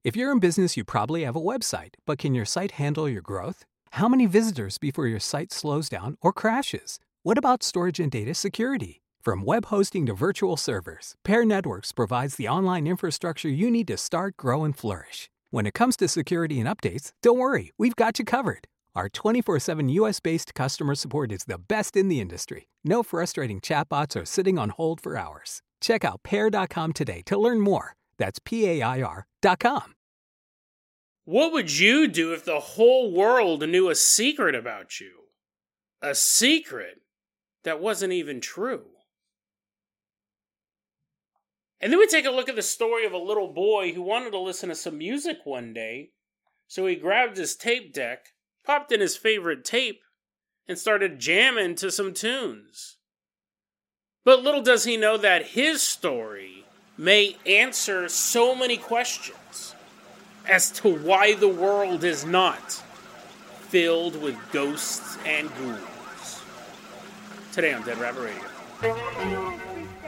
If you're in business, you probably have a website, but can your site handle your growth? How many visitors before your site slows down or crashes? What about storage and data security? From web hosting to virtual servers, Pair Networks provides the online infrastructure you need to start, grow, and flourish. When it comes to security and updates, don't worry, we've got you covered. Our 24/7 US-based customer support is the best in the industry. No frustrating chatbots or sitting on hold for hours. Check out pair.com today to learn more. That's PAIR.com. What would you do if the whole world knew a secret about you? A secret that wasn't even true. And then we take a look at the story of a little boy who wanted to listen to some music one day. So he grabbed his tape deck, popped in his favorite tape, and started jamming to some tunes. But little does he know that his story may answer so many questions as to why the world is not filled with ghosts and ghouls. Today on Dead Rabbit Radio.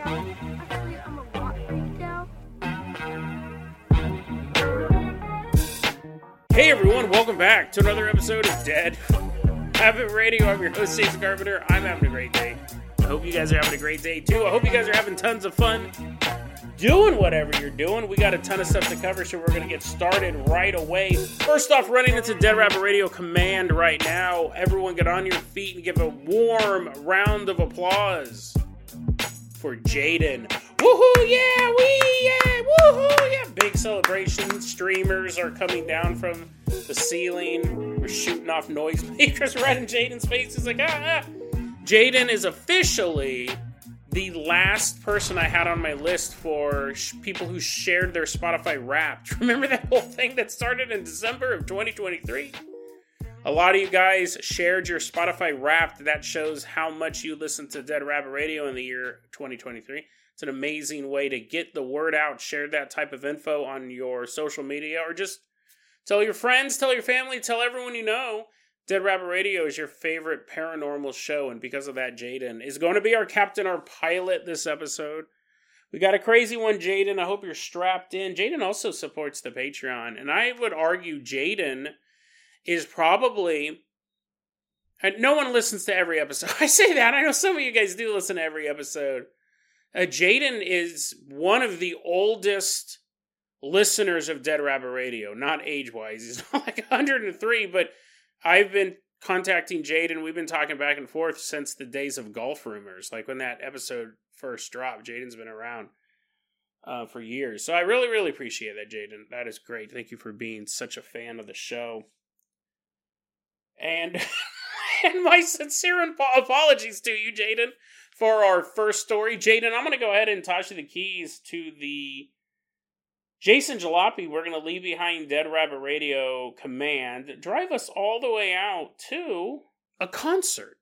Hey everyone, welcome back to another episode of Dead Rabbit Radio. I'm your host, Jason Carpenter. I'm having a great day. I hope you guys are having a great day too. I hope you guys are having tons of fun doing whatever you're doing. We got a ton of stuff to cover, so we're going to get started right away. First off, running into Dead Rabbit Radio Command right now. Everyone get on your feet and give a warm round of applause for Jaden. Woohoo, yeah, woohoo, yeah. Big celebration. Streamers are coming down from the ceiling. We're shooting off noisemakers right in Jaden's face. He's like, ah. Jaden is officially the last person I had on my list for people who shared their Spotify Wrapped. Remember that whole thing that started in December of 2023? A lot of you guys shared your Spotify Wrapped. That shows how much you listen to Dead Rabbit Radio in the year 2023. It's an amazing way to get the word out. Share that type of info on your social media, or just tell your friends, tell your family, tell everyone you know. Dead Rabbit Radio is your favorite paranormal show, and because of that, Jaden is going to be our captain, our pilot this episode. We got a crazy one, Jaden. I hope you're strapped in. Jaden also supports the Patreon, and I would argue Jaden is probably... And no one listens to every episode. I say that. I know some of you guys do listen to every episode. Jaden is one of the oldest listeners of Dead Rabbit Radio, not age-wise. He's not like 103, but I've been contacting Jaden. We've been talking back and forth since the days of Golf Rumors. Like when that episode first dropped, Jaden's been around for years. So I really, really appreciate that, Jaden. That is great. Thank you for being such a fan of the show. And, and my sincere apologies to you, Jaden, for our first story. Jaden, I'm going to go ahead and toss you the keys to the Jason Jalopy. We're going to leave behind Dead Rabbit Radio Command. Drive us all the way out to a concert.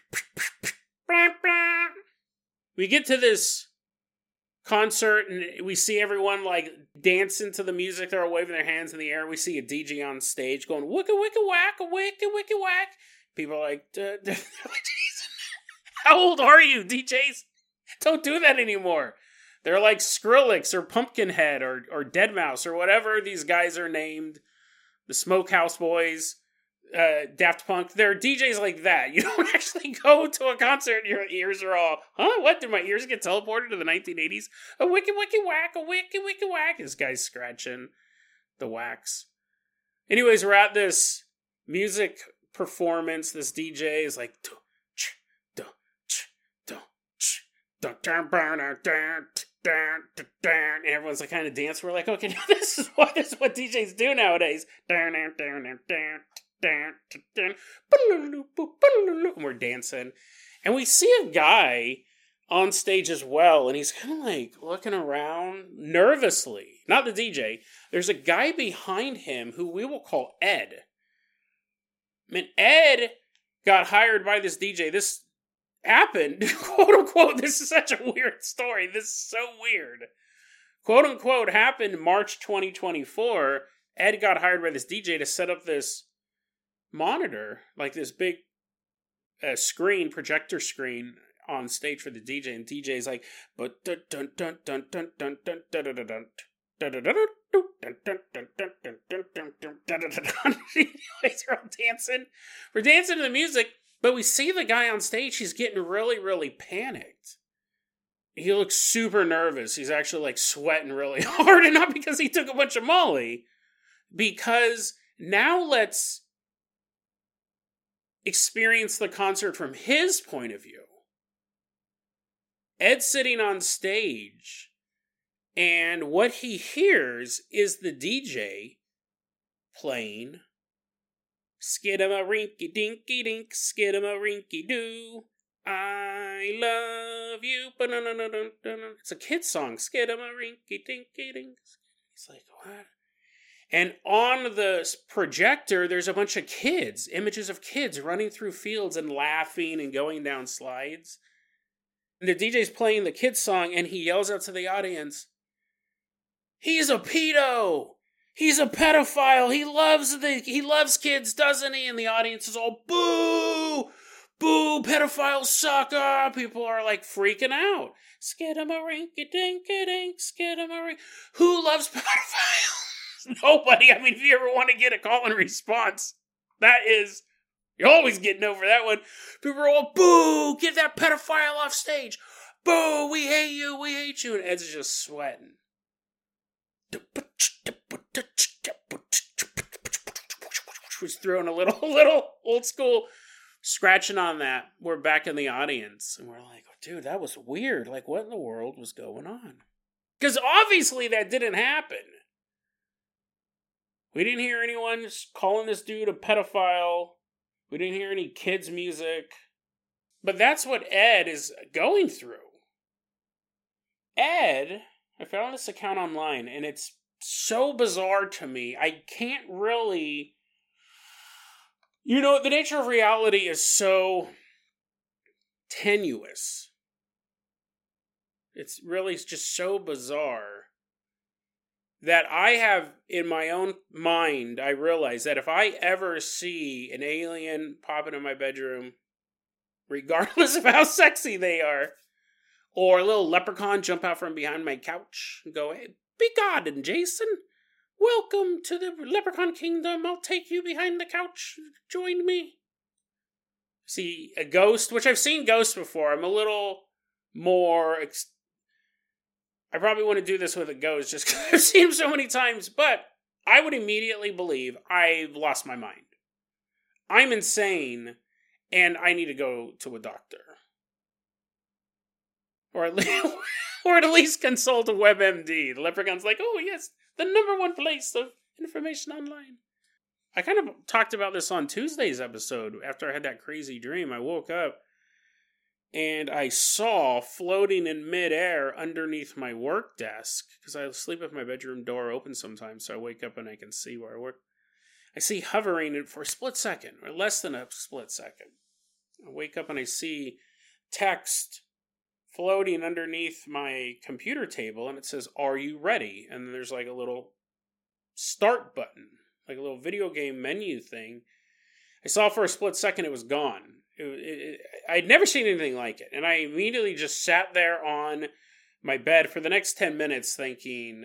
We get to this concert and we see everyone like dancing to the music. They're all waving their hands in the air. We see a DJ on stage going wicka wicka whack, wicka wicka whack. People are like, Jason, how old are you, DJs? Don't do that anymore. They're like Skrillex or Pumpkinhead or Deadmau5 or whatever these guys are named. The Smokehouse Boys, Daft Punk. They're DJs like that. You don't actually go to a concert and your ears are all, huh? What? Did my ears get teleported to the 1980s? A wiki wiki whack, a wiki wiki whack. This guy's scratching the wax. Anyways, we're at this music performance. This DJ is like, and everyone's like kind of dancing. We're like, okay, this is what DJs do nowadays. And we're dancing. And we see a guy on stage as well, and he's kind of like looking around nervously. Not the DJ. There's a guy behind him who we will call Ed. I mean, Ed got hired by this DJ. This happened, quote unquote. This is such a weird story. This is so weird. Quote unquote happened March 2024. Ed got hired by this DJ to set up this monitor, like this big screen, projector screen on stage for the DJ. And DJ's like, but dun dun dun dun dun dun dun dun dun dun Anyways, they're all dancing. We're dancing to the music, but we see the guy on stage. He's getting really, really panicked. He looks super nervous. He's actually like sweating really hard, and not because he took a bunch of Molly. Because now let's experience the concert from his point of view. Ed's sitting on stage, and what he hears is the DJ playing Skidama-rinky-dinky-dink, Skidama-rinky-doo, I love you. It's a kid's song. Skidama-rinky-dinky-dink. He's like, what? And on the projector, there's a bunch of kids, images of kids running through fields and laughing and going down slides. And the DJ's playing the kids' song, and he yells out to the audience, he's a pedo! He's a pedophile! He loves kids, doesn't he? And the audience is all, boo! Boo! Pedophiles suck! People are like freaking out. Skidama-rinky-dinky-dink, skidama-rink. Who loves pedophiles? Nobody. I mean, if you ever want to get a call and response, you're always getting over that one. People are all, boo, get that pedophile off stage. Boo, we hate you, we hate you. And Ed's just sweating. He's throwing a little old school scratching on that. We're back in the audience. And we're like, dude, that was weird. Like, what in the world was going on? Because obviously that didn't happen. We didn't hear anyone calling this dude a pedophile. We didn't hear any kids' music. But that's what Ed is going through. Ed, I found this account online, and it's so bizarre to me. I can't really... the nature of reality is so tenuous. It's really just so bizarre that I have, in my own mind, I realize that if I ever see an alien pop into my bedroom, regardless of how sexy they are, or a little leprechaun jump out from behind my couch and go, hey, be God, Jason. Welcome to the Leprechaun Kingdom. I'll take you behind the couch. Join me. See, a ghost, which I've seen ghosts before. I'm a little more... I probably wouldn't do this with a ghost just because I've seen him so many times, but I would immediately believe I've lost my mind. I'm insane, and I need to go to a doctor. Or at least consult a WebMD. The Leprechaun's like, oh yes, the #1 place of information online. I kind of talked about this on Tuesday's episode after I had that crazy dream. I woke up and I saw floating in midair underneath my work desk, because I sleep with my bedroom door open sometimes, so I wake up and I can see where I work. I see hovering for a split second, or less than a split second. I wake up and I see text floating underneath my computer table, and it says, are you ready? And then there's like a little start button, like a little video game menu thing. I saw for a split second it was gone. I'd never seen anything like it, and I immediately just sat there on my bed for the next 10 minutes thinking,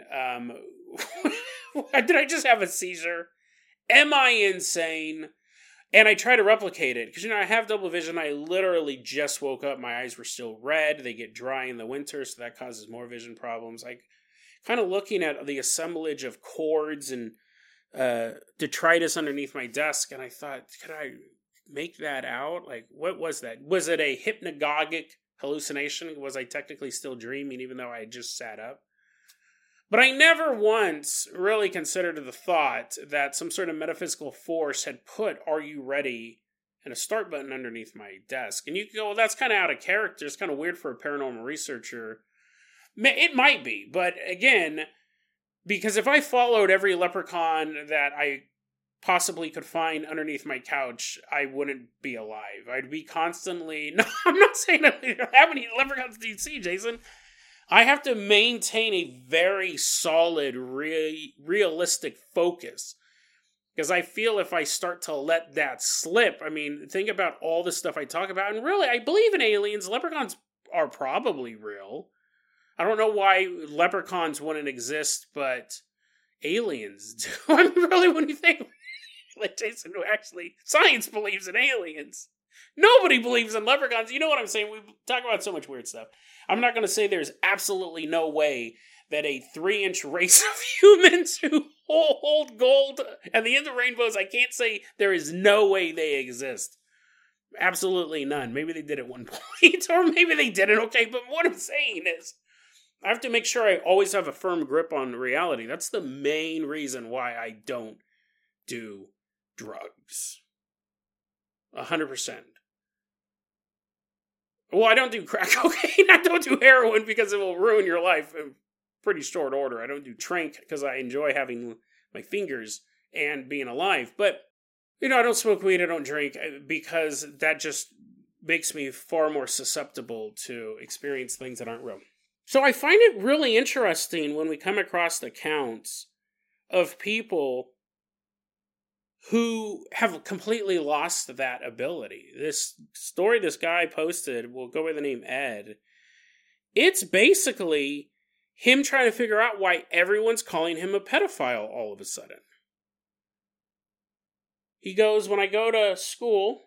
did I just have a seizure? Am I insane? And I try to replicate it, because, I have double vision. I literally just woke up. My eyes were still red. They get dry in the winter, so that causes more vision problems. I kind of looking at the assemblage of cords and detritus underneath my desk, and I thought, could I make that out? Like, what was that? Was it a hypnagogic hallucination? Was I technically still dreaming, even though I had just sat up? But I never once really considered the thought that some sort of metaphysical force had put "Are you ready?" and a start button underneath my desk. And you could go, well, that's kind of out of character. It's kind of weird for a paranormal researcher. It might be, but again, because if I followed every leprechaun that I possibly could find underneath my couch, I wouldn't be alive. I'd be constantly... No, I'm not saying how many leprechauns do you see, Jason? I have to maintain a very solid, realistic focus. Because I feel if I start to let that slip, think about all the stuff I talk about. And really, I believe in aliens. Leprechauns are probably real. I don't know why leprechauns wouldn't exist, but aliens do. I mean, really, when you think like Jason, who actually, science believes in aliens. Nobody believes in leprechauns. You know what I'm saying? We talk about so much weird stuff. I'm not going to say there's absolutely no way that a 3-inch race of humans who hold gold at the end of rainbows, I can't say there is no way they exist. Absolutely none. Maybe they did at one point, or maybe they didn't, okay? But what I'm saying is, I have to make sure I always have a firm grip on reality. That's the main reason why I don't do drugs. 100%. Well, I don't do crack cocaine. I don't do heroin because it will ruin your life in pretty short order. I don't do trank because I enjoy having my fingers and being alive. But, I don't smoke weed, I don't drink, because that just makes me far more susceptible to experience things that aren't real. So I find it really interesting when we come across accounts of people who have completely lost that ability. This story this guy posted, will go by the name Ed. It's basically him trying to figure out why everyone's calling him a pedophile all of a sudden. He goes, when I go to school,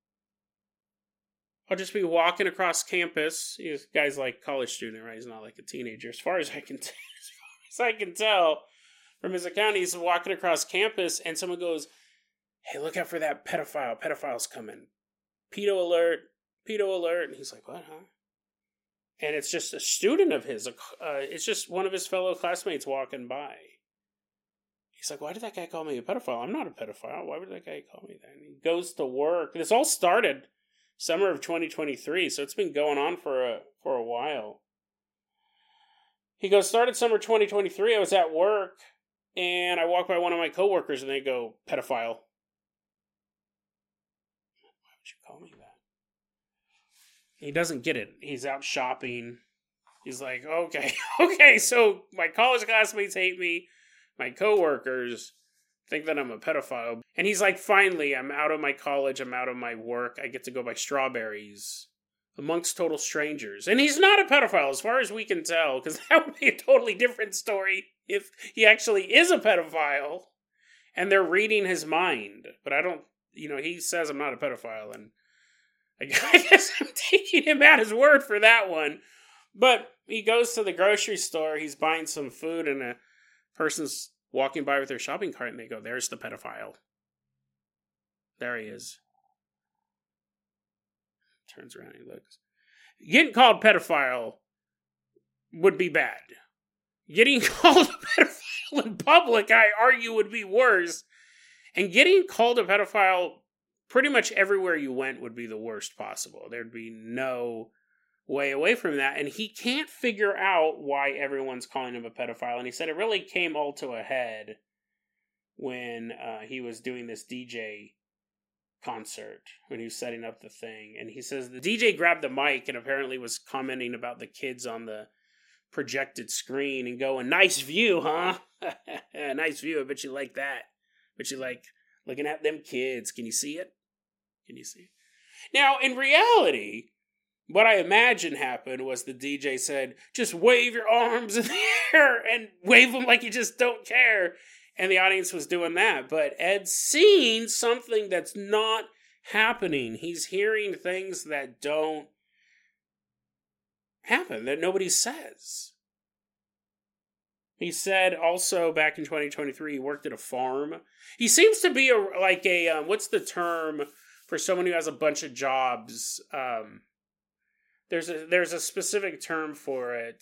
I'll just be walking across campus. This guy's like a college student, right? He's not like a teenager. As far as I can tell from his account, he's walking across campus and someone goes, "Hey, look out for that pedophile. Pedophile's coming. Pedo alert. Pedo alert." And he's like, "What, huh?" And it's just a student of his. It's just one of his fellow classmates walking by. He's like, "Why did that guy call me a pedophile? I'm not a pedophile. Why would that guy call me that?" And he goes to work. This all started summer of 2023, so it's been going on for a while. He goes, started summer 2023. I was at work, and I walked by one of my coworkers, and they go, "Pedophile." Why would you call me that? He doesn't get it. He's out shopping. He's like, okay, so my college classmates hate me. My coworkers think that I'm a pedophile. And he's like, finally, I'm out of my college. I'm out of my work. I get to go buy strawberries amongst total strangers. And he's not a pedophile, as far as we can tell, because that would be a totally different story if he actually is a pedophile and they're reading his mind. But I don't, he says I'm not a pedophile, and I guess I'm taking him at his word for that one. But he goes to the grocery store, he's buying some food, and a person's walking by with their shopping cart, and they go, "There's the pedophile. There he is." Turns around and he looks. Getting called pedophile would be bad. Getting called a pedophile in public, I argue, would be worse. And getting called a pedophile pretty much everywhere you went would be the worst possible. There'd be no way away from that. And he can't figure out why everyone's calling him a pedophile. And he said it really came all to a head when he was doing this DJ concert, when he was setting up the thing. And he says the DJ grabbed the mic and apparently was commenting about the kids on the projected screen and going, "Nice view, huh? Nice view. I bet you like that. Bet you like looking at them kids. Can you see it? Can you see it?" Now, in reality, what I imagine happened was the DJ said, "Just wave your arms in the air and wave them like you just don't care." And the audience was doing that. But Ed's seeing something that's not happening. He's hearing things that don't happen, that nobody says. He said also back in 2023 he worked at a farm. He seems to be what's the term for someone who has a bunch of jobs? There's a specific term for it,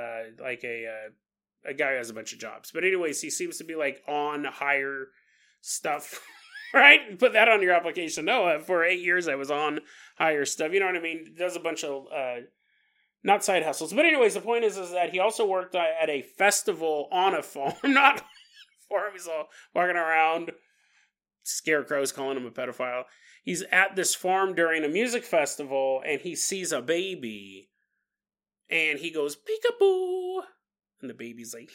a guy who has a bunch of jobs. But anyways, he seems to be like on hire stuff, right? Put that on your application. No, for 8 years I was on hire stuff. You know what I mean? Does a bunch of not side hustles. But anyways, the point is that he also worked at a festival on a farm, not farm. He's all walking around, scarecrows calling him a pedophile. He's at this farm during a music festival, and he sees a baby, and he goes, "Peekaboo!" And the baby's like,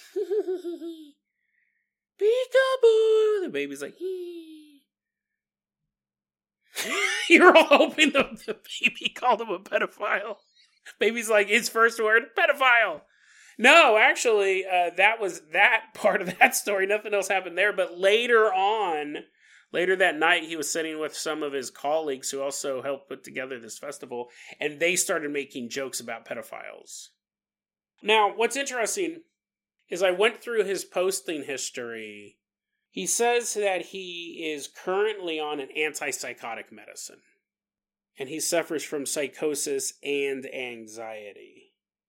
"Peekaboo!" The baby's like, You're all hoping the baby called him a pedophile. Baby's like, his first word, pedophile. No, actually, that was that part of that story. Nothing else happened there. But later that night, he was sitting with some of his colleagues who also helped put together this festival, and they started making jokes about pedophiles. Now, what's interesting is I went through his posting history. He says that he is currently on an antipsychotic medicine, and he suffers from psychosis and anxiety.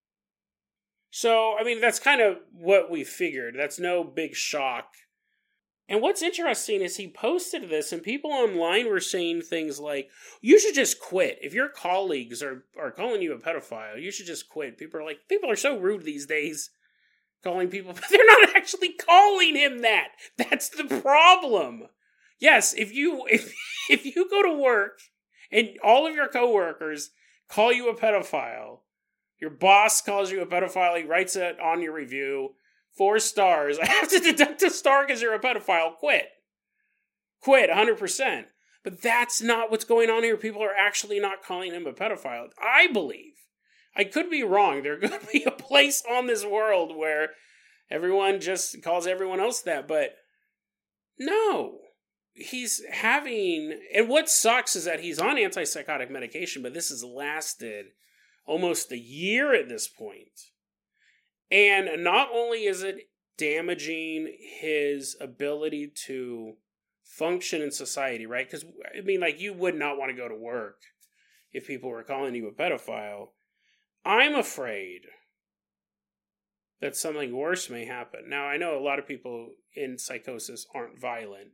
So, I mean, that's kind of what we figured. That's no big shock. And what's interesting is he posted this, and people online were saying things like, you should just quit. If your colleagues are calling you a pedophile, you should just quit. People are so rude these days, calling people, but they're not actually calling him that. That's the problem. Yes, if you go to work and all of your coworkers call you a pedophile, your boss calls you a pedophile, he writes it on your review, 4 stars. I have to deduct a star because you're a pedophile. Quit. Quit, 100%. But that's not what's going on here. People are actually not calling him a pedophile. I believe. I could be wrong. There could be a place on this world where everyone just calls everyone else that. But no. He's having... And what sucks is that he's on antipsychotic medication, but this has lasted almost a year at this point. And not only is it damaging his ability to function in society, right? Because, I mean, like, you would not want to go to work if people were calling you a pedophile. I'm afraid that something worse may happen. Now, I know a lot of people in psychosis aren't violent,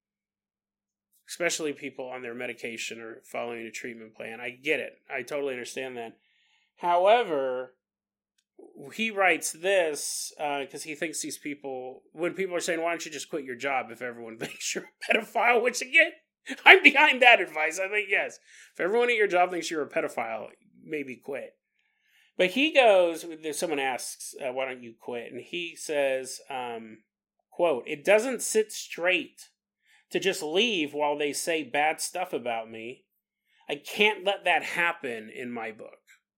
especially people on their medication or following a treatment plan. I get it. I totally understand that. However, he writes this because he thinks these people, when people are saying, why don't you just quit your job if everyone thinks you're a pedophile, which again, I'm behind that advice. I think, yes, if everyone at your job thinks you're a pedophile, maybe quit. But he goes, someone asks, why don't you quit? And he says, quote, it doesn't sit straight to just leave while they say bad stuff about me. I can't let that happen in my book.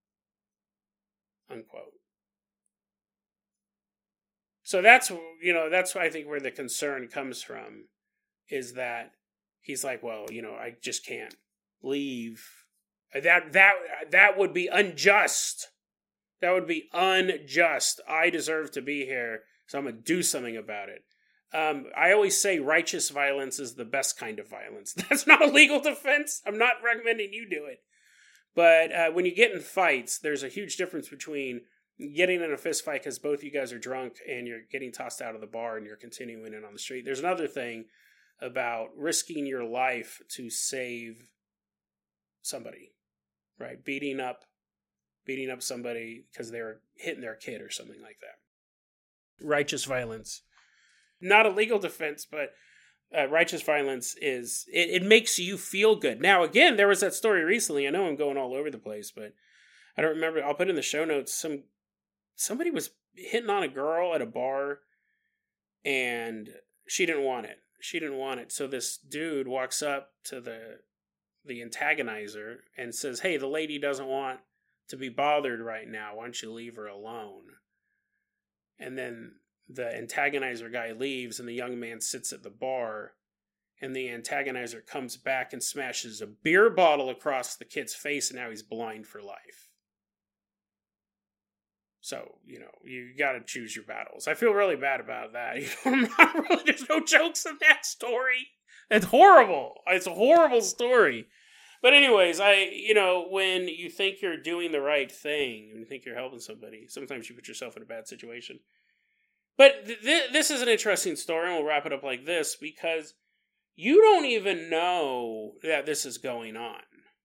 Unquote. So that's I think where the concern comes from, is that he's like, well, I just can't leave. That would be unjust. That would be unjust. I deserve to be here, so I'm going to do something about it. I always say righteous violence is the best kind of violence. That's not a legal defense. I'm not recommending you do it. But when you get in fights, there's a huge difference between getting in a fist fight because both you guys are drunk and you're getting tossed out of the bar and you're continuing it on the street. There's another thing about risking your life to save somebody, right? Beating up somebody because they were hitting their kid or something like that. Righteous violence. Not a legal defense, but righteous violence is, it makes you feel good. Now, again, there was that story recently. I know I'm going all over the place, but I don't remember. I'll put in the show notes. Somebody was hitting on a girl at a bar, and she didn't want it. So this dude walks up to the antagonizer and says, hey, the lady doesn't want to be bothered right now. Why don't you leave her alone? And then the antagonizer guy leaves, and the young man sits at the bar, and the antagonizer comes back and smashes a beer bottle across the kid's face, and now he's blind for life. So, you got to choose your battles. I feel really bad about that. There's no jokes in that story. It's horrible. It's a horrible story. But anyways, when you think you're doing the right thing, when you think you're helping somebody, sometimes you put yourself in a bad situation. But this is an interesting story, and we'll wrap it up like this, because you don't even know that this is going on.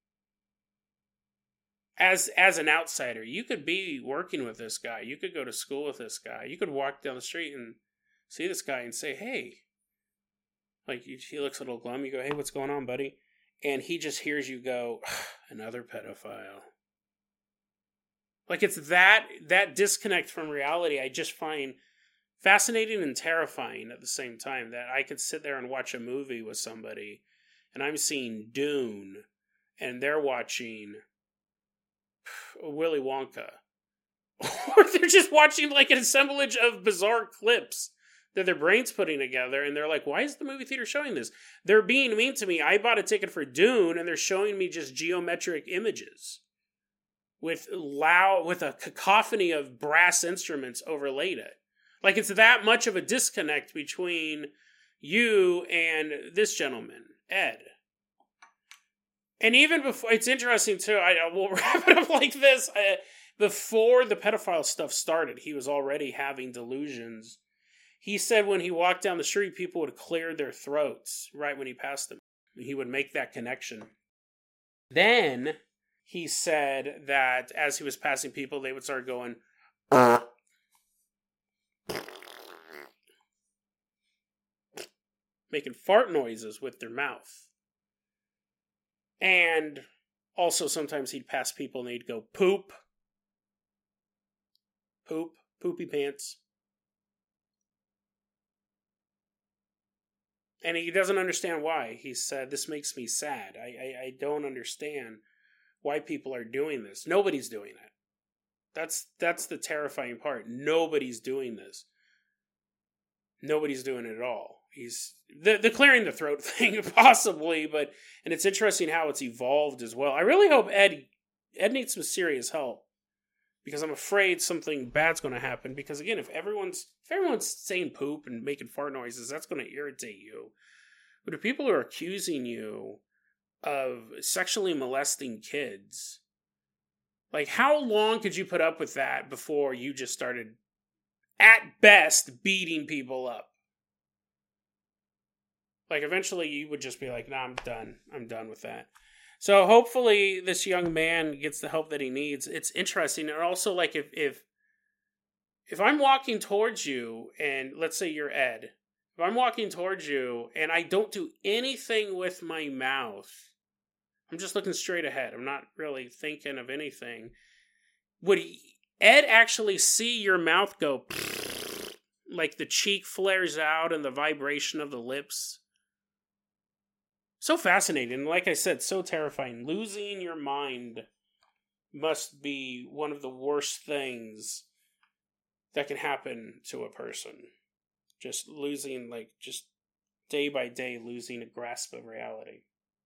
As an outsider, you could be working with this guy. You could go to school with this guy. You could walk down the street and see this guy and say, hey. Like, he looks a little glum. You go, hey, what's going on, buddy? And he just hears you go, another pedophile. Like, it's that disconnect from reality I just find fascinating and terrifying at the same time, that I could sit there and watch a movie with somebody, and I'm seeing Dune, and they're watching Willy Wonka, or they're just watching like an assemblage of bizarre clips that their brain's putting together, and they're like, why is the movie theater showing this? They're being mean to me. I bought a ticket for Dune, and they're showing me just geometric images with a cacophony of brass instruments overlaid it. Like, it's that much of a disconnect between you and this gentleman, Ed. And even before, it's interesting too, we'll wrap it up like this. Before the pedophile stuff started, he was already having delusions. He said when he walked down the street, people would clear their throats right when he passed them. He would make that connection. Then he said that as he was passing people, they would start going, making fart noises with their mouth. And also sometimes he'd pass people and they'd go, poop, poopy pants. And he doesn't understand why. He said, this makes me sad. I don't understand why people are doing this. Nobody's doing it. That's the terrifying part. Nobody's doing this. Nobody's doing it at all. He's the clearing the throat thing, possibly, and it's interesting how it's evolved as well. I really hope Ed needs some serious help, because I'm afraid something bad's going to happen. Because again, if everyone's saying poop and making fart noises, that's going to irritate you. But if people are accusing you of sexually molesting kids, like, how long could you put up with that before you just started, at best, beating people up? Like, eventually you would just be like, nah, I'm done. I'm done with that. So hopefully this young man gets the help that he needs. It's interesting. And also, like, if I'm walking towards you, and let's say you're Ed, if I'm walking towards you and I don't do anything with my mouth, I'm just looking straight ahead, I'm not really thinking of anything, would Ed actually see your mouth go, like the cheek flares out and the vibration of the lips? So fascinating. Like I said, so terrifying. Losing your mind must be one of the worst things that can happen to a person. Just losing, like, just day by day, losing a grasp of reality.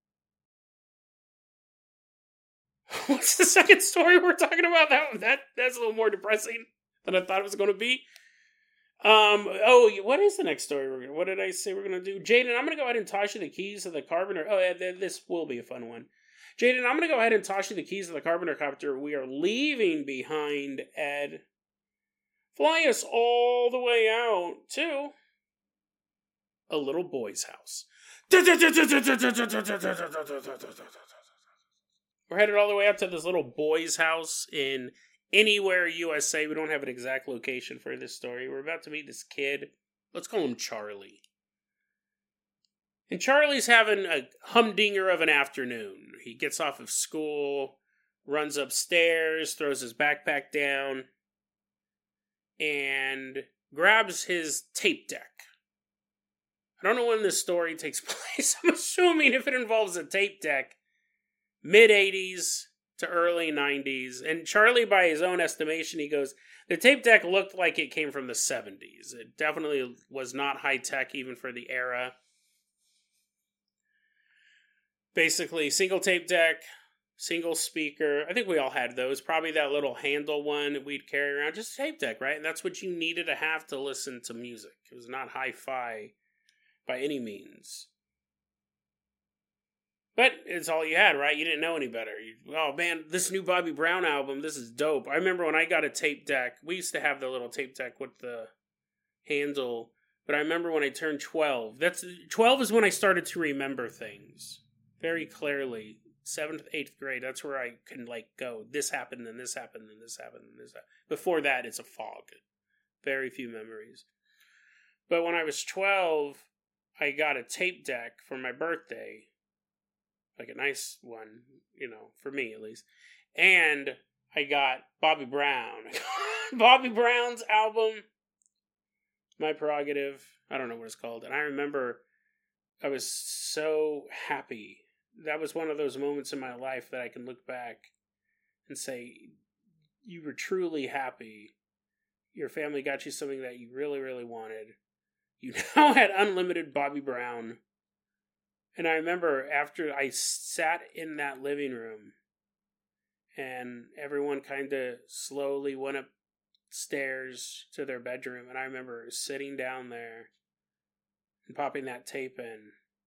What's the second story we're talking about? That's a little more depressing than I thought it was going to be. What is the next story? What did I say we're going to do? Jaden, I'm going to go ahead and toss you the keys of the Carpenter. Oh, yeah, this will be a fun one. Jaden, I'm going to go ahead and toss you the keys of the Carpenter copter. We are leaving behind Ed. Fly us all the way out to a little boy's house. We're headed all the way up to this little boy's house in Anywhere, USA. We don't have an exact location for this story. We're about to meet this kid. Let's call him Charlie. And Charlie's having a humdinger of an afternoon. He gets off of school, runs upstairs, throws his backpack down, and grabs his tape deck. I don't know when this story takes place. I'm assuming if it involves a tape deck, mid-80s to early 90s. And Charlie, by his own estimation, he goes, the tape deck looked like it came from the 70s. It definitely was not high-tech even for the era. Basically, single tape deck, single speaker. I think we all had those. Probably that little handle one that we'd carry around. Just a tape deck, right? And that's what you needed to have to listen to music. It was not hi-fi by any means. But it's all you had, right? You didn't know any better. Oh, man, this new Bobby Brown album, this is dope. I remember when I got a tape deck, we used to have the little tape deck with the handle. But I remember when I turned 12. 12 is when I started to remember things very clearly. 7th, 8th grade, that's where I can, like, go, this happened, and this happened, and this happened, and this happened. Before that, it's a fog. Very few memories. But when I was 12, I got a tape deck for my birthday. Like a nice one, you know, for me at least. And I got Bobby Brown. Bobby Brown's album, My Prerogative. I don't know what it's called. And I remember I was so happy. That was one of those moments in my life that I can look back and say, you were truly happy. Your family got you something that you really, really wanted. You now had unlimited Bobby Brown. And I remember after I sat in that living room and everyone kind of slowly went upstairs to their bedroom, and I remember sitting down there and popping that tape in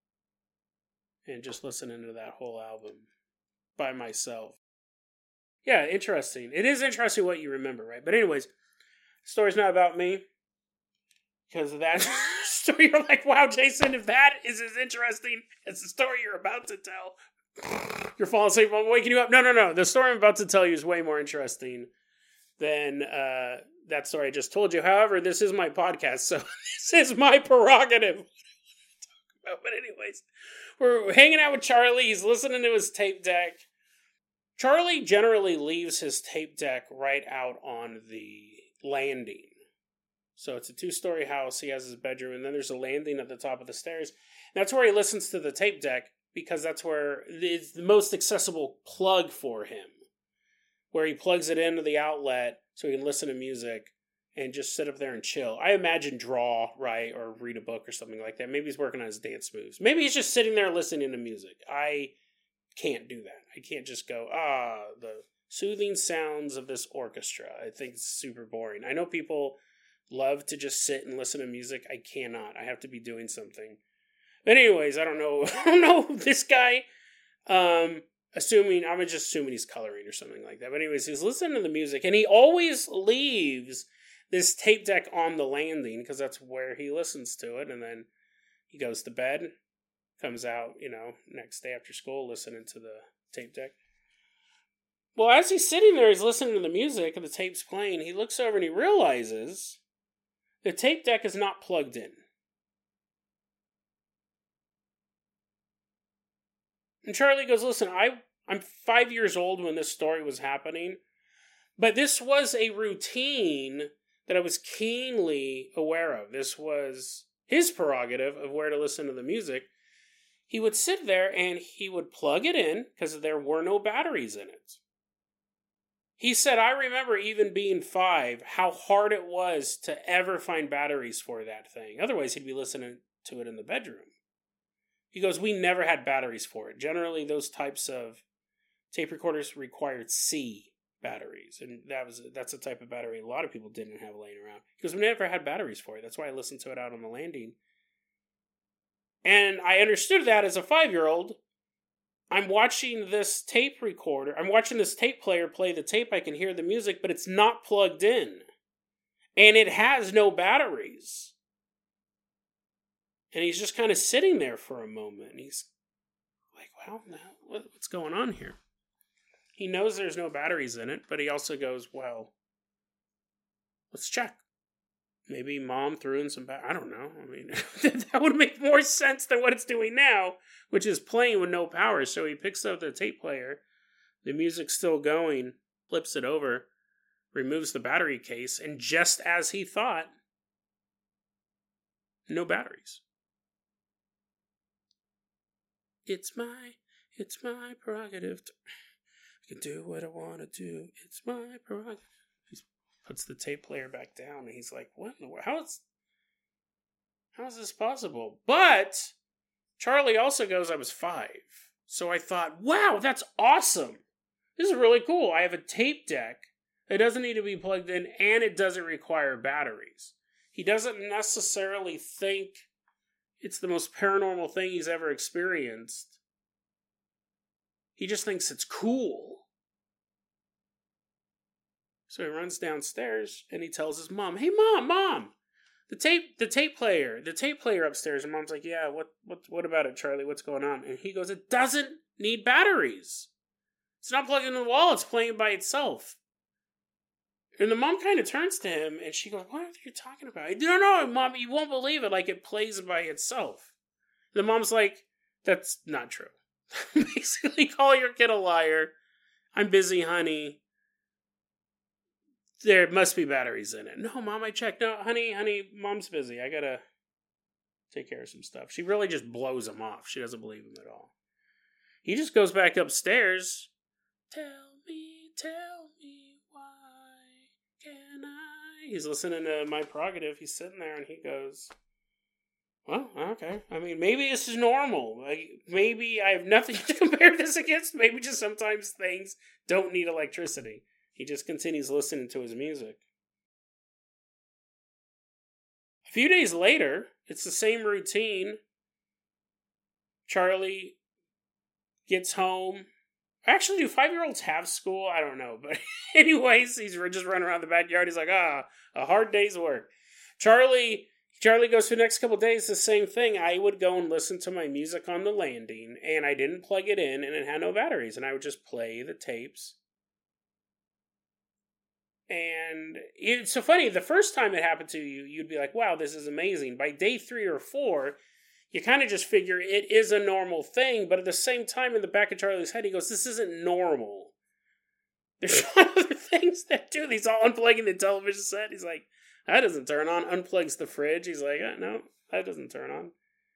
and just listening to that whole album by myself. Yeah, interesting. It is interesting what you remember, right? But anyways, the story's not about me. Because of that story, you're like, wow, Jason, if that is as interesting as the story you're about to tell, you're falling asleep, I'm waking you up. No. The story I'm about to tell you is way more interesting than that story I just told you. However, this is my podcast, so this is my prerogative. But anyways, we're hanging out with Charlie. He's listening to his tape deck. Charlie generally leaves his tape deck right out on the landing. So it's a 2-story house. He has his bedroom, and then there's a landing at the top of the stairs. And that's where he listens to the tape deck, because that's where it's the most accessible plug for him, where he plugs it into the outlet so he can listen to music and just sit up there and chill. I imagine draw, right, or read a book or something like that. Maybe he's working on his dance moves. Maybe he's just sitting there listening to music. I can't do that. I can't just go, the soothing sounds of this orchestra. I think it's super boring. I know people love to just sit and listen to music. I cannot. I have to be doing something. But anyways, I don't know this guy. I'm just assuming he's coloring or something like that. But anyways, he's listening to the music, and he always leaves this tape deck on the landing because that's where he listens to it. And then he goes to bed, comes out, next day after school, listening to the tape deck. Well, as he's sitting there, he's listening to the music and the tape's playing. He looks over and he realizes the tape deck is not plugged in. And Charlie goes, listen, I'm 5 years old when this story was happening, but this was a routine that I was keenly aware of. This was his prerogative of where to listen to the music. He would sit there and he would plug it in because there were no batteries in it. He said, I remember even being 5, how hard it was to ever find batteries for that thing. Otherwise, he'd be listening to it in the bedroom. He goes, we never had batteries for it. Generally, those types of tape recorders required C batteries. And that's a type of battery a lot of people didn't have laying around. He goes, we never had batteries for it. That's why I listened to it out on the landing. And I understood that as a 5-year-old. I'm watching this tape recorder. I'm watching this tape player play the tape. I can hear the music, but it's not plugged in. And it has no batteries. And he's just kind of sitting there for a moment. And he's like, well, what's going on here? He knows there's no batteries in it, but he also goes, well, let's check. Maybe mom threw in some I don't know. I mean, that would make more sense than what it's doing now, which is playing with no power. So he picks up the tape player, the music's still going, flips it over, removes the battery case, and just as he thought, no batteries. It's my prerogative. I can do what I want to do. It's my prerogative. Puts the tape player back down, and he's like, what in the world? How is this possible? But Charlie also goes, I was 5. So I thought, wow, that's awesome. This is really cool. I have a tape deck. It doesn't need to be plugged in, and it doesn't require batteries. He doesn't necessarily think it's the most paranormal thing he's ever experienced. He just thinks it's cool. So he runs downstairs and he tells his mom, "Hey mom, the tape player upstairs." And mom's like, "Yeah, what about it, Charlie? What's going on?" And he goes, "It doesn't need batteries. It's not plugged into the wall, it's playing by itself." And the mom kind of turns to him and she goes, "What are you talking about?" No, mom, you won't believe it, like it plays by itself. The mom's like, "That's not true." Basically, call your kid a liar. I'm busy, honey. There must be batteries in it. No, mom, I checked. No, honey, mom's busy. I gotta take care of some stuff. She really just blows him off. She doesn't believe him at all. He just goes back upstairs. Tell me can I? He's listening to My Prerogative. He's sitting there and he goes, well, okay. I mean, maybe this is normal. Like, maybe I have nothing to compare this against. Maybe just sometimes things don't need electricity. He just continues listening to his music. A few days later, it's the same routine. Charlie gets home. Actually, do 5-year-olds have school? I don't know. But anyways, he's just running around the backyard. He's like, a hard day's work. Charlie goes for the next couple of days, the same thing. I would go and listen to my music on the landing, and I didn't plug it in, and it had no batteries, and I would just play the tapes. And it's so funny, the first time it happened to you, you'd be like, wow, this is amazing. By day 3 or 4, you kind of just figure it is a normal thing, but at the same time, in the back of Charlie's head, he goes, this isn't normal. There's other things that do. He's all unplugging the television set. He's like, that doesn't turn on. Unplugs the fridge. He's like, no, that doesn't turn on.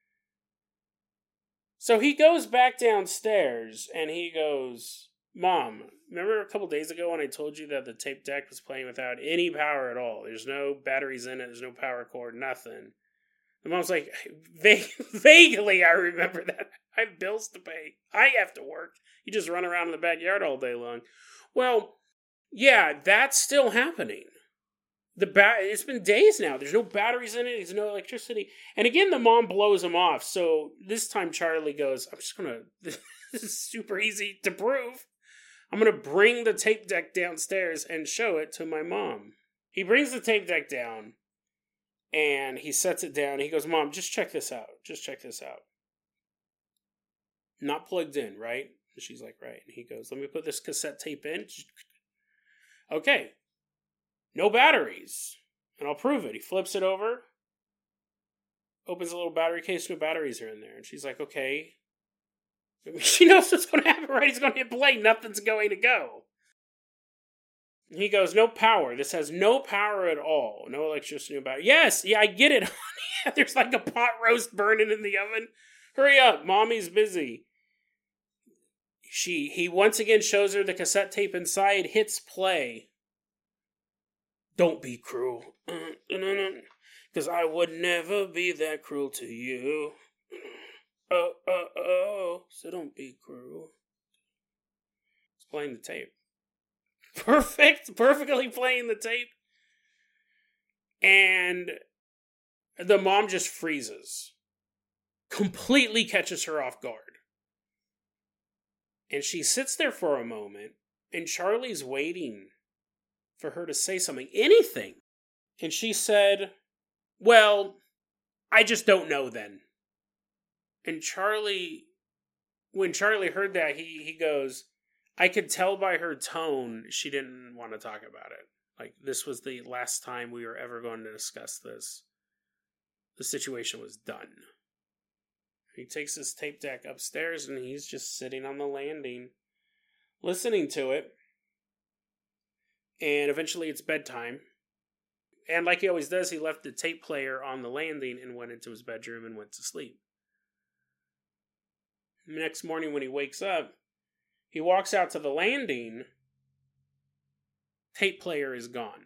So he goes back downstairs, and he goes, Mom, remember a couple days ago when I told you that the tape deck was playing without any power at all? There's no batteries in it. There's no power cord, nothing. The mom's like, vaguely I remember that. I have bills to pay. I have to work. You just run around in the backyard all day long. Well, yeah, that's still happening. It's been days now. There's no batteries in it. There's no electricity. And again, the mom blows him off. So this time Charlie goes, I'm just going to, this is super easy to prove. I'm going to bring the tape deck downstairs and show it to my mom. He brings the tape deck down. And he sets it down. He goes, Mom, just check this out. Just check this out. Not plugged in, right? And she's like, right. And he goes, let me put this cassette tape in. Okay. No batteries. And I'll prove it. He flips it over. Opens a little battery case. No batteries are in there. And she's like, okay. I mean, she knows what's going to happen, right? He's going to hit play. Nothing's going to go. He goes, no power. This has no power at all. No electricity about it. Yes, yeah, I get it, honey. There's like a pot roast burning in the oven. Hurry up, Mommy's busy. He once again shows her the cassette tape inside, hits play. Don't be cruel. Because I would never be that cruel to you. So don't be cruel. He's playing the tape. Perfectly playing the tape. And the mom just freezes. Completely catches her off guard. And she sits there for a moment, and Charlie's waiting for her to say something, anything. And she said, well, I just don't know then. And when Charlie heard that, he goes, I could tell by her tone she didn't want to talk about it. Like, this was the last time we were ever going to discuss this. The situation was done. He takes his tape deck upstairs and he's just sitting on the landing, listening to it. And eventually it's bedtime. And like he always does, he left the tape player on the landing and went into his bedroom and went to sleep. The next morning when he wakes up, he walks out to the landing. Tape player is gone.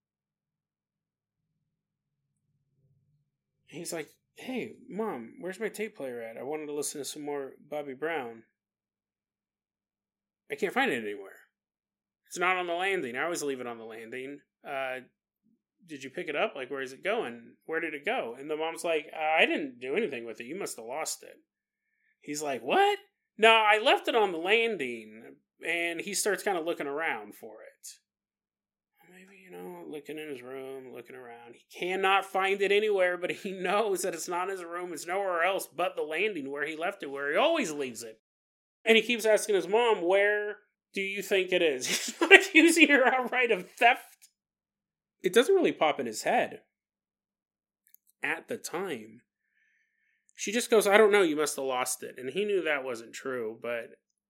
He's like, hey, Mom, where's my tape player at? I wanted to listen to some more Bobby Brown. I can't find it anywhere. It's not on the landing. I always leave it on the landing. Did you pick it up? Like, where is it going? Where did it go? And the mom's like, I didn't do anything with it. You must have lost it. He's like, what? No, I left it on the landing. And he starts kind of looking around for it. Maybe, looking in his room, looking around. He cannot find it anywhere, but he knows that it's not in his room. It's nowhere else but the landing where he left it, where he always leaves it. And he keeps asking his mom, where do you think it is? He's not accusing her outright of theft. It doesn't really pop in his head. At the time. She just goes, I don't know, you must have lost it. And he knew that wasn't true, but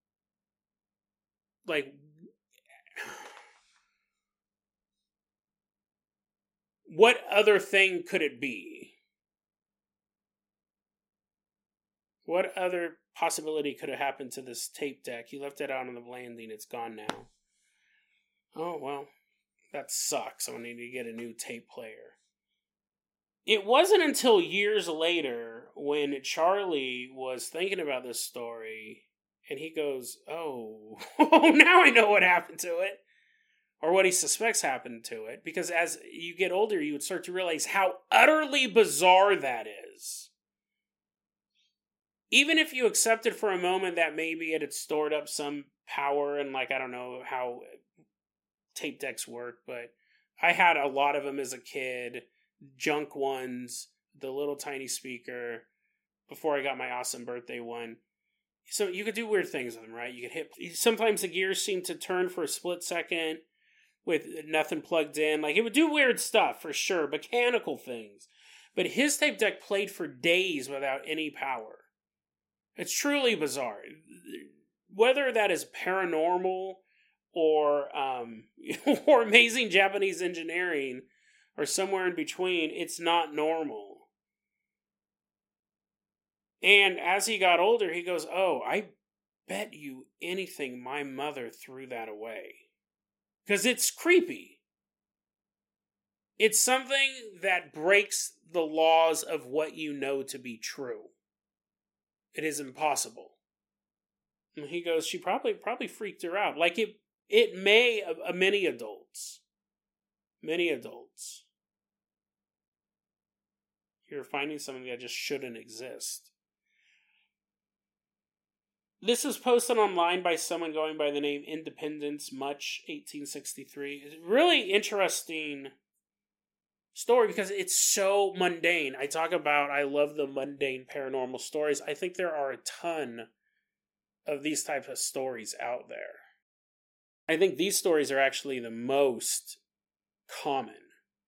like, what other thing could it be? What other possibility could have happened to this tape deck? He left it out on the landing. It's gone now. Oh, well, That sucks. I need to get a new tape player. It wasn't until years later when Charlie was thinking about this story and he goes, oh, now I know what happened to it. Or what he suspects happened to it. Because as you get older, you would start to realize how utterly bizarre that is. Even if you accepted for a moment that maybe it had stored up some power and I don't know how tape decks work, but I had a lot of them as a kid. Junk ones, the little tiny speaker, before I got my awesome birthday one. So you could do weird things with them, right? You could hit, sometimes the gears seem to turn for a split second with nothing plugged in. It would do weird stuff, for sure, mechanical things. But his tape deck played for days without any power. It's truly bizarre. Whether that is paranormal or or amazing Japanese engineering, or somewhere in between, it's not normal. And as he got older, he goes, oh, I bet you anything my mother threw that away. Because it's creepy. It's something that breaks the laws of what you know to be true. It is impossible. And he goes, she probably freaked her out. It may, many adults. Many adults. You're finding something that just shouldn't exist. This was posted online by someone going by the name Independence Much 1863. It's a really interesting story because it's so mundane. I love the mundane paranormal stories. I think there are a ton of these types of stories out there. I think these stories are actually the most common.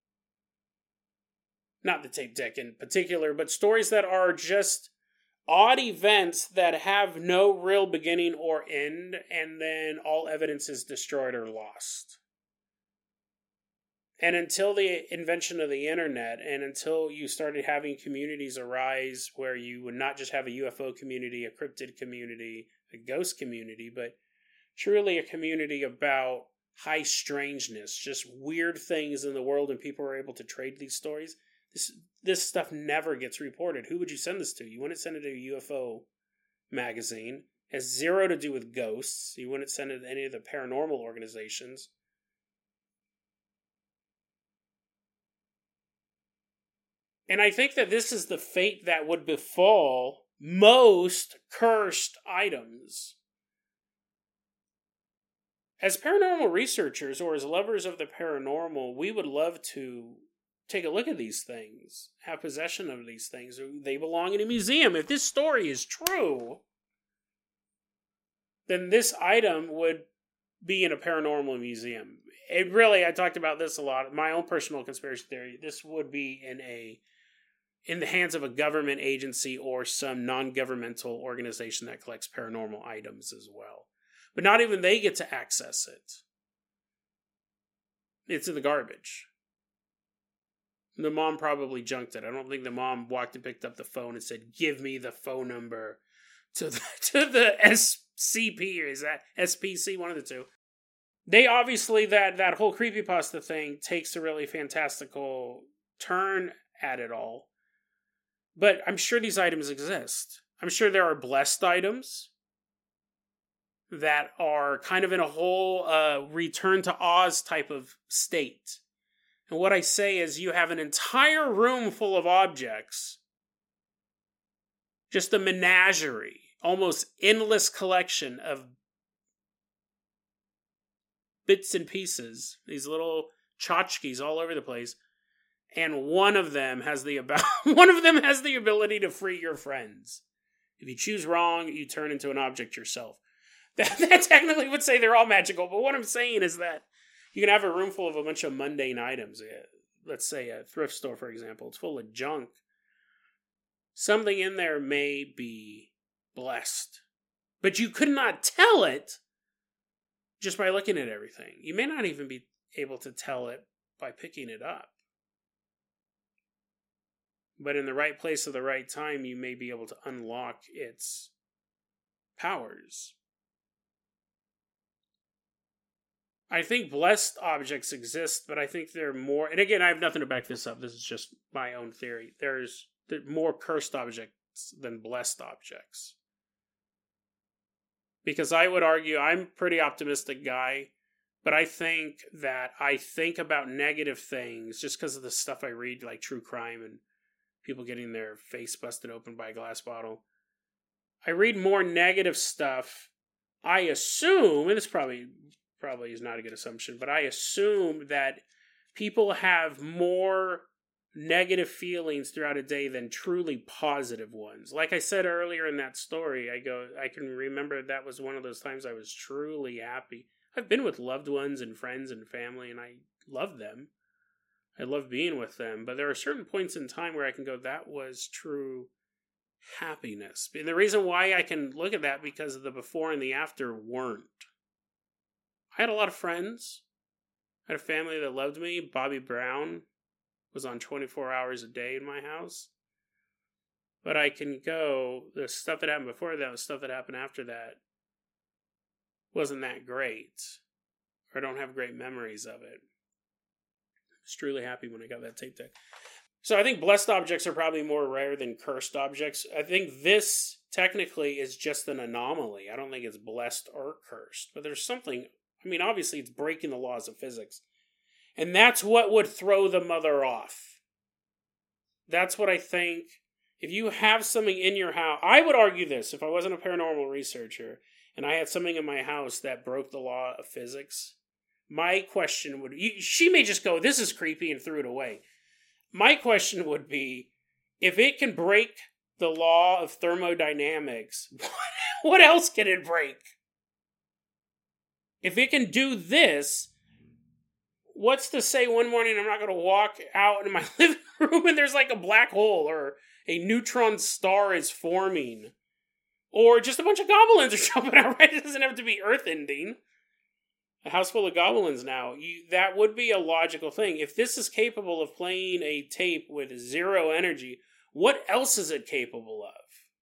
Not the tape deck in particular, but stories that are just odd events that have no real beginning or end, and then all evidence is destroyed or lost. And until the invention of the internet, and until you started having communities arise where you would not just have a UFO community, a cryptid community, a ghost community, but truly a community about high strangeness, just weird things in the world, and people are able to trade these stories. This stuff never gets reported. Who would you send this to? You wouldn't send it to a UFO magazine. It has zero to do with ghosts. You wouldn't send it to any of the paranormal organizations. And I think that this is the fate that would befall most cursed items. As paranormal researchers, or as lovers of the paranormal, we would love to take a look at these things, have possession of these things. They belong in a museum. If this story is true, then this item would be in a paranormal museum. I talked about this a lot. My own personal conspiracy theory, this would be in the hands of a government agency or some non-governmental organization that collects paranormal items as well. But not even they get to access it. It's in the garbage. The mom probably junked it. I don't think the mom walked and picked up the phone and said, give me the phone number to the SCP, or is that SPC, one of the two. They obviously, that whole creepypasta thing takes a really fantastical turn at it all. But I'm sure these items exist. I'm sure there are blessed items that are kind of in a whole Return to Oz type of state. And what I say is you have an entire room full of objects. Just a menagerie. Almost endless collection of bits and pieces. These little tchotchkes all over the place. And one of them has the ability to free your friends. If you choose wrong, you turn into an object yourself. That technically would say they're all magical, but what I'm saying is that you can have a room full of a bunch of mundane items. Let's say a thrift store, for example. It's full of junk. Something in there may be blessed. But you could not tell it just by looking at everything. You may not even be able to tell it by picking it up. But in the right place at the right time, you may be able to unlock its powers. I think blessed objects exist, but I think they're more, and again, I have nothing to back this up. This is just my own theory. There's more cursed objects than blessed objects. Because I would argue, I'm a pretty optimistic guy, but I think about negative things just because of the stuff I read, like true crime and people getting their face busted open by a glass bottle. I read more negative stuff. I assume, and this probably is not a good assumption, but I assume that people have more negative feelings throughout a day than truly positive ones. Like I said earlier in that story, I can remember that was one of those times I was truly happy. I've been with loved ones and friends and family, and I love them. I love being with them, but there are certain points in time where I can go, that was true happiness. And the reason why I can look at that, because the before and the after weren't. I had a lot of friends. I had a family that loved me. Bobby Brown was on 24 hours a day in my house. But I can go, the stuff that happened before that, the stuff that happened after that wasn't that great. Or I don't have great memories of it. I was truly happy when I got that tape deck. So I think blessed objects are probably more rare than cursed objects. I think this technically is just an anomaly. I don't think it's blessed or cursed. But there's something, I mean, obviously it's breaking the laws of physics. And that's what would throw the mother off. That's what I think. If you have something in your house, I would argue this, if I wasn't a paranormal researcher, and I had something in my house that broke the law of physics, my question would, she may just go, this is creepy, and threw it away. My question would be, if it can break the law of thermodynamics, what else can it break? If it can do this, what's to say one morning I'm not going to walk out in my living room and there's like a black hole or a neutron star is forming? Or just a bunch of goblins are jumping out, right? It doesn't have to be earth-ending. A house full of goblins now. That would be a logical thing. If this is capable of playing a tape with zero energy, what else is it capable of?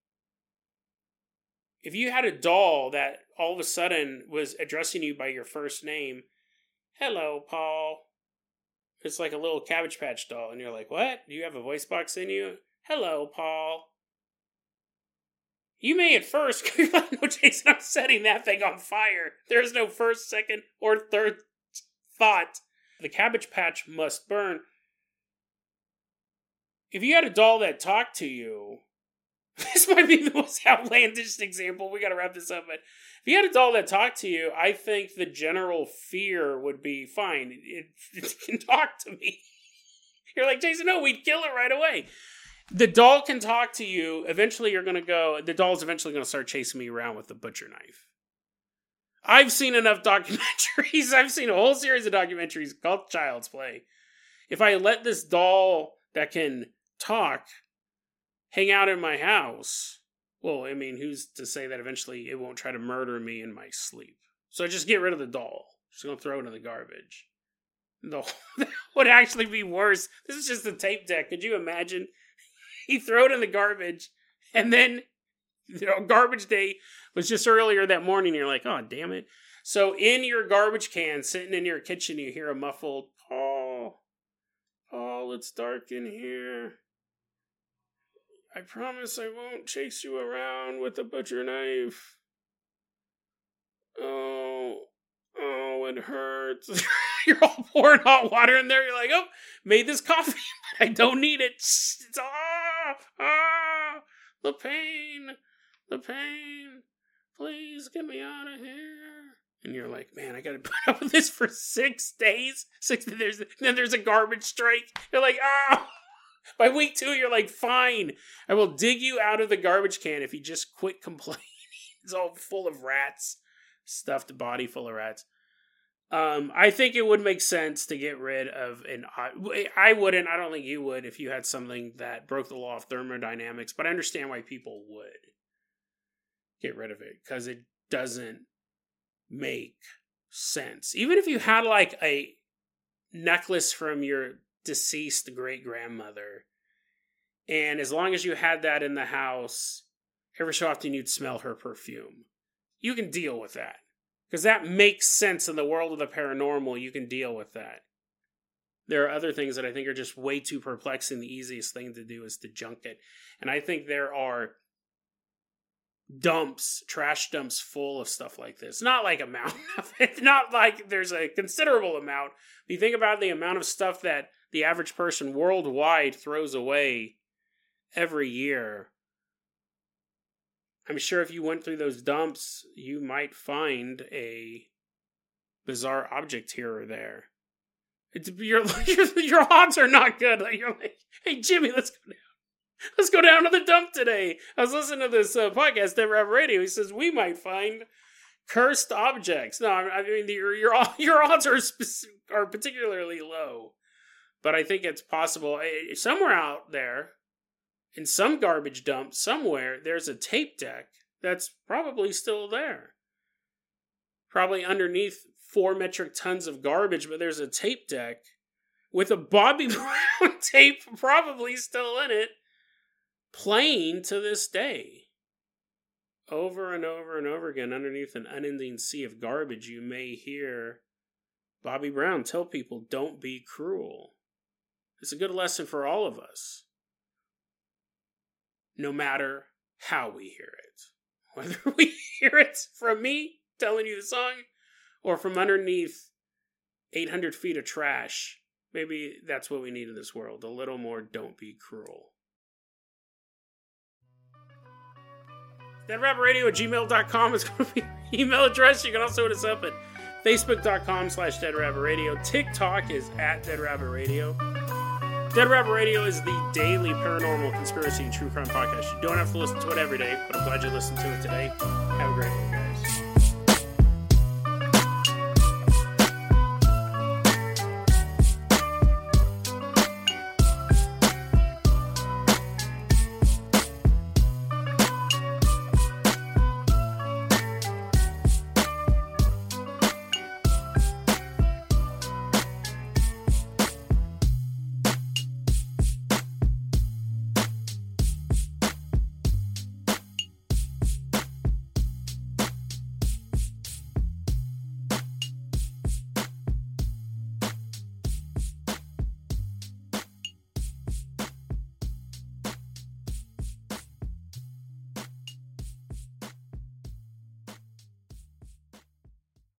If you had a doll that all of a sudden was addressing you by your first name, hello, Paul. It's like a little Cabbage Patch doll, and you're like, what? Do you have a voice box in you? Hello, Paul. You may at first, you're like, no, Jason, I'm setting that thing on fire. There's no first, second, or third thought. The Cabbage Patch must burn. If you had a doll that talked to you, this might be the most outlandish example. We gotta wrap this up, but if you had a doll that talked to you, I think the general fear would be, fine, it can talk to me. You're like, Jason, no, we'd kill it right away. The doll can talk to you. Eventually you're going to go, the doll's eventually going to start chasing me around with the butcher knife. I've seen enough documentaries. I've seen a whole series of documentaries called Child's Play. If I let this doll that can talk hang out in my house, well, I mean, who's to say that eventually it won't try to murder me in my sleep? So just get rid of the doll. Just going to throw it in the garbage. No, that would actually be worse. This is just a tape deck. Could you imagine? You throw it in the garbage, and then, garbage day was just earlier that morning. You're like, oh, damn it. So in your garbage can, sitting in your kitchen, you hear a muffled, Paul, it's dark in here. I promise I won't chase you around with a butcher knife. Oh, it hurts. You're all pouring hot water in there. You're like, oh, made this coffee, but I don't need it. It's the pain. Please get me out of here. And you're like, man, I gotta put up with this for 6 days. Then there's a garbage strike. You're like, By week 2, you're like, fine. I will dig you out of the garbage can if you just quit complaining. It's all full of rats. Stuffed body full of rats. I think it would make sense to get rid of I wouldn't, I don't think you would if you had something that broke the law of thermodynamics, but I understand why people would get rid of it, because it doesn't make sense. Even if you had like a necklace from your deceased great-grandmother, and as long as you had that in the house, every so often you'd smell her perfume. You can deal with that. Because that makes sense in the world of the paranormal. You can deal with that. There are other things that I think are just way too perplexing. The easiest thing to do is to junk it. And I think there are trash dumps full of stuff like this. Not like a mountain of it. Not like there's a considerable amount. If you think about the amount of stuff that the average person worldwide throws away every year, I'm sure if you went through those dumps, you might find a bizarre object here or there. Your odds are not good. You're like, hey, Jimmy, let's go down. Let's go down to the dump today. I was listening to this podcast, Dead Rabbit Radio. He says, we might find cursed objects. No, I mean, your odds are particularly low. But I think it's possible. Somewhere out there, in some garbage dump, somewhere, there's a tape deck that's probably still there. Probably underneath 4 metric tons of garbage, but there's a tape deck with a Bobby Brown tape probably still in it, playing to this day. Over and over and over again, underneath an unending sea of garbage, you may hear Bobby Brown tell people, don't be cruel. It's a good lesson for all of us. No matter how we hear it. Whether we hear it from me telling you the song, or from underneath 800 feet of trash. Maybe that's what we need in this world. A little more don't be cruel. DeadRabbitRadio@gmail.com is going to be your email address. You can also hit us up at Facebook.com/DeadRabbitRadio. TikTok is @DeadRabbitRadio. Dead Rabbit Radio is the daily paranormal conspiracy and true crime podcast. You don't have to listen to it every day, but I'm glad you listened to it today. Have a great one.